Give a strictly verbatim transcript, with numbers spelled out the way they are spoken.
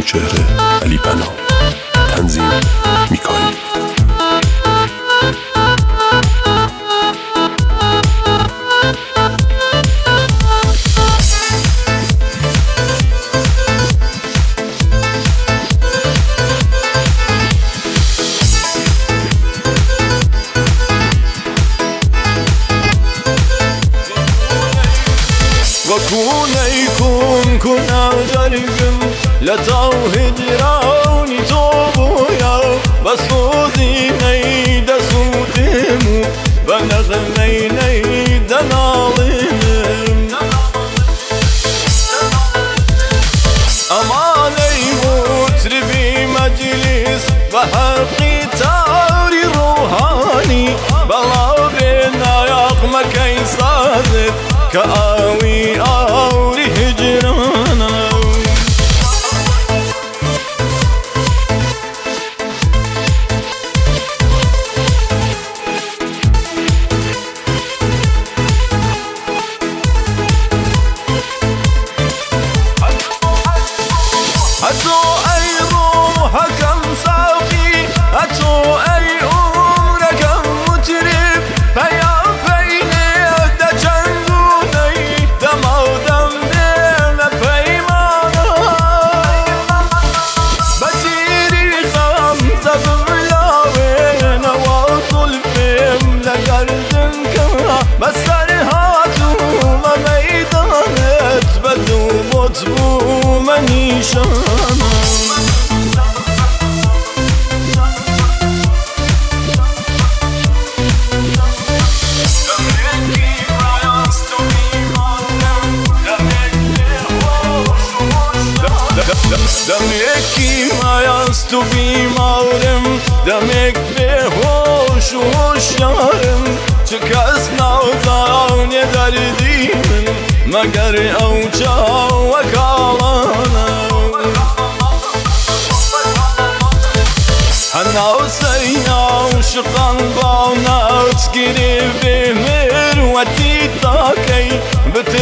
منوچهر علی پناه. تنظیم میکائیل. وكوني كون كنا جرقم لتو هجراني توبويا بسوزي نيدا سوتمو بنغمي نيدا ناظم أماني متربي مجلس بحقي تاري روحاني بلا بينا يقم كيصادت كآوي آوري هجرانا هاتو أي روح كم ساقي هاتو أي أمر كم مترب فيا بس هاتو ما ميدانت بدو بطبو مني شانا دمك ما يستو بيمارم دمك بهوش وهوشيارم چکس ناودان یه دردی من مگر اوچا و کالانم هناو سیناو شقان باوناوچ گیری بمر و تیتاکی بت